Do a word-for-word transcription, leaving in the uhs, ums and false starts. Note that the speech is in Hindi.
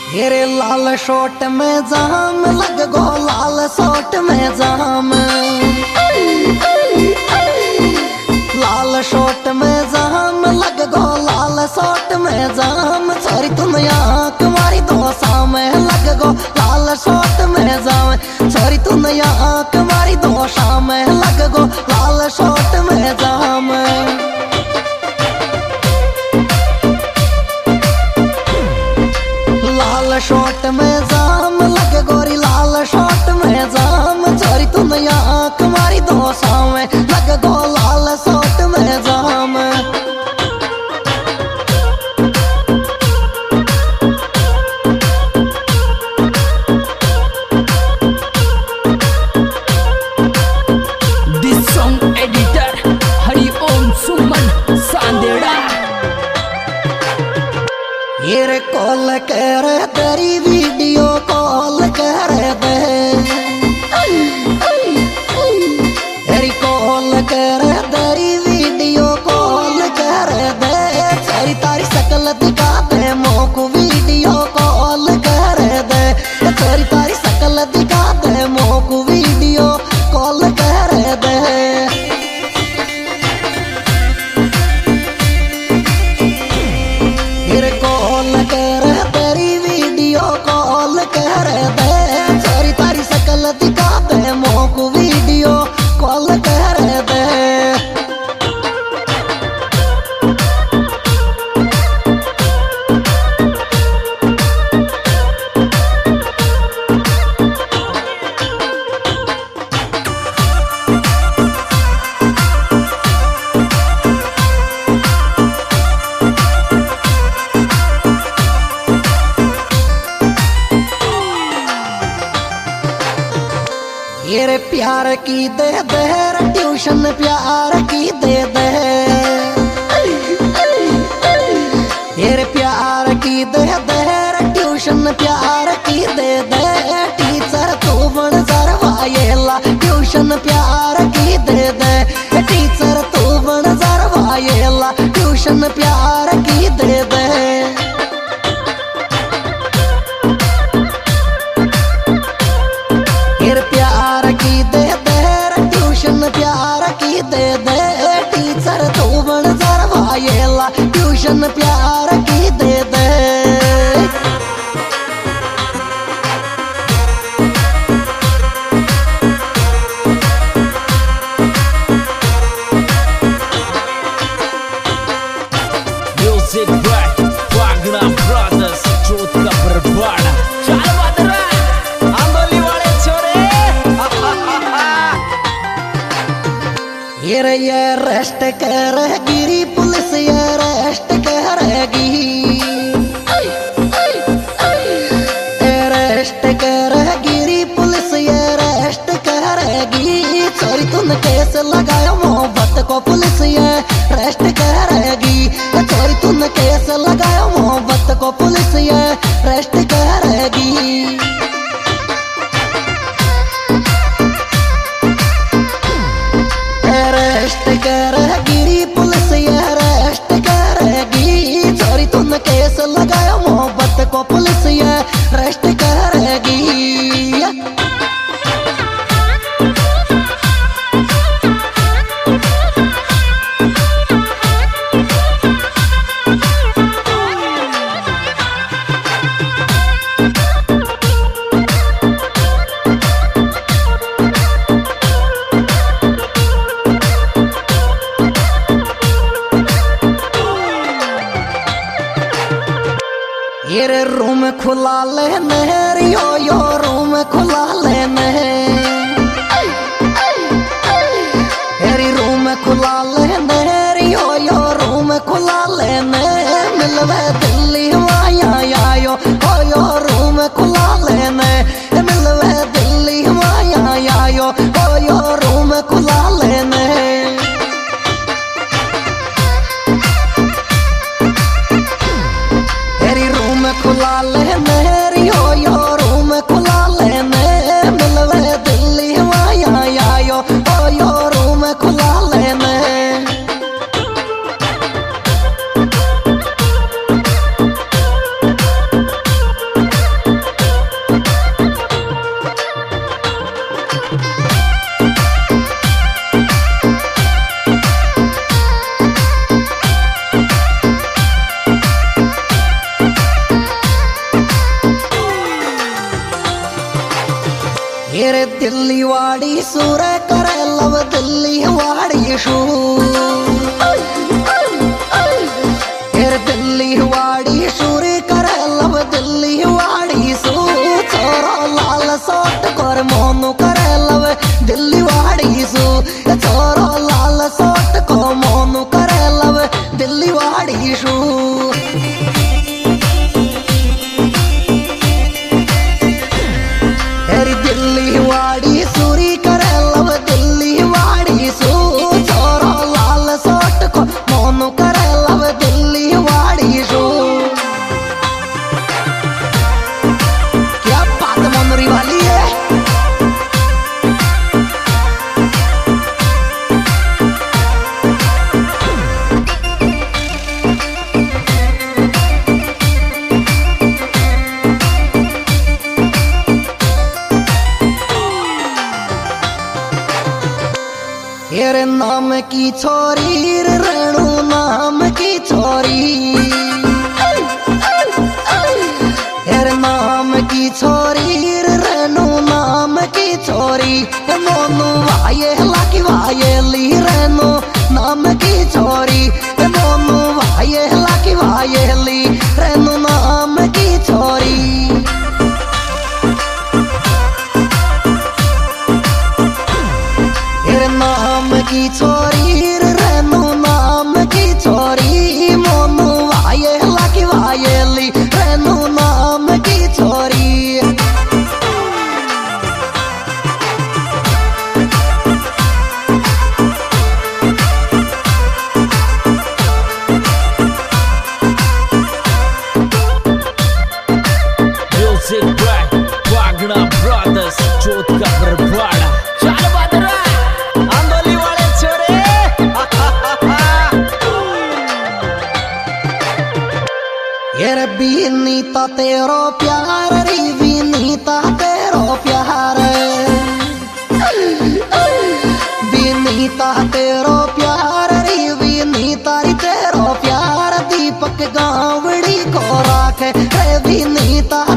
हेरे लाल शोट में जाम लग गो लाल शोट में जाम, लाल शोट में जाम लग गो लाल शोट में जाम। सॉरी तुम यहाँ तुम्हारी दोसा में लग गो लाल शोट में जाम। सॉरी तुम यहाँ तुम्हारी दोसा में लग गो लाल शोट में जाम। लाल शोट में जाम लग गोरी लाल शोट में जाम। सॉरी तुम यहाँ तुम्हारी दोसा में लग गो लाल शोट में जाम। This song editor Hariom Suman Sandera. ये कॉल कर तेरी वीडियो कॉल कर दे, तेरी कॉल कर तेरी वीडियो कॉल कर दे। सारी तारी शकल दिखा दे मोको वीडियो कॉल कर दे। सारी तारी शकल दिखा दे मोको वीडियो कॉल कर दे। कॉल कर तेरी वीडियो कॉल कर दे। सारी तारी शकल दिखा दे मोको वीडियो कॉल कर दे। ये प्यार की दे दे ट्यूशन प्यार की दे दे। ये प्यार की दे दे ट्यूशन प्यार की दे दे। टीचर तू बन जरवायेला ट्यूशन प्यार की दे दे। टीचर तू बन जरवायेला ट्यूशन प्यार की दे दे। प्यार की दे दे ट्यूशन प्यार की दे दे। टीचर तू बन जरवायेला ट्यूशन प्यार की दे दे। म्यूजिक बाय वागना ब्रदर्स जोत का बरबाड़ा। चल बदरा आंदोली वाले छोरे। ये ये रेस्ट करेगी पुलिस ये रेस्ट करेगी। रेस्ट करेगी पुलिस ये रेस्ट करेगी। सॉरी तुम केस लगायो मोहब्बत को पुलिस ये रेस्ट करेगी। सॉरी तुम केस लगायो मोहब्बत को पुलिस ये रेस्ट करेगी। रेस्ट करेगी पुलिस ये रेस्ट करेगी। सॉरी तुम केस लगायो मोहब्बत को पुलिस ये रेस्ट करेगी। ये रूम खुला लेने यो यो रूम खुला लेने। हेरी रूम खुला लेने यो यो रूम खुला लेने। मिलवे दिल्ली माया आयो ओ यो रूम खुला लेने। मिलवे दिल्ली माया आयो ओ यो रूम खुला लेने। खुला लेने यो यो रूम खुला लेने। मिलवे दिल्ली माया आयो ओ यो रूम खुला लेने। हेरे दिल्ली वाड़ी सुर करे लव दिल्ली वाड़ी शू हेरे दिल्ली वाड़ी सुर करे लव दिल्ली वाड़ी सू छोरो लाल सोट कर मोनू करे लव दिल्ली वाड़ी सू छोरो लाल सोट को मोनू करे लव दिल्ली वाड़ी शू दिल्ली वाड़ी सूरी करे लव दिल्ली वाड़ी सू छोरो लाल सोट को मोनू करे लव दिल्ली वाड़ी सू क्या बात मनोरी वाली है। हेरे नाम की छोरी रेणु नाम की छोरी हेरे नाम की छोरी रेणु नाम की छोरी मोनू वाये लाकी वायेली रेणु नाम की छोरी मोनू वाये लाकी वायेली रेणु नाम की छोरी नाम की छोरी रेणु नाम की छोरी मोनू वाये लाकी वायेली रेणु नाम की छोरी Music Black Wagner Brothers जोत का बरबाड़ा चल बदरा आंदोली वाले छोरे यार बीनीता तेरो प्यार रे बीनीता तेरो प्यार बीनीता तेरो प्यार रे बीनीता रे तेरो प्यार दीपक गावड़ी को राखे रे बीनीता